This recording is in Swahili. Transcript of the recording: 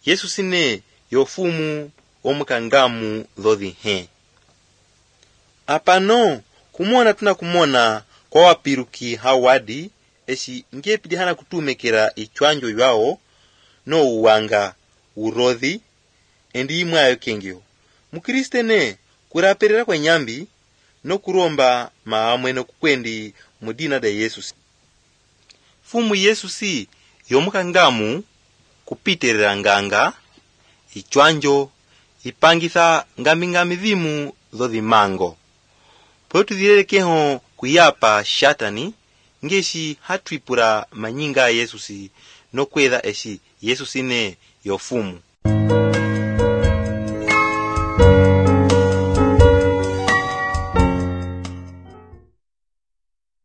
Yesu sine yofumu omukangamu lodhihe. Apano kumona tunakumona kwa wapiruki hawadi eshi ngepidihana kutumekera ichwanjo yao no uwanga urodhi endi imwayo kengyo. Mukristene kuraperera kwa nyambi no kuromba maamwe no kukwendi mudina da Yesu. Fumu Yesu si yomukangamu kupiterera nganga ichwanjo ipangitha ngami vimu zodhimango. Potu dhirekeho kuyapa shatani ngeshi hatwipura manyinga Yesu si no kwedha eshi Yesu sine yofumu.